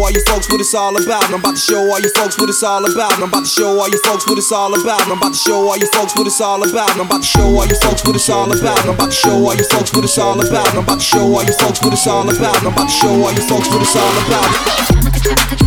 all you folks what it's all about. I'm about to show all you folks what it's all about. I'm about to show all you folks what it's all about. I'm about to show all you folks what it's all about. I'm about to show all you folks what it's all about. I'm about to show all you folks what it's all about. I'm about to show all you folks what it's all about. I'm about to show all you folks what it's all about.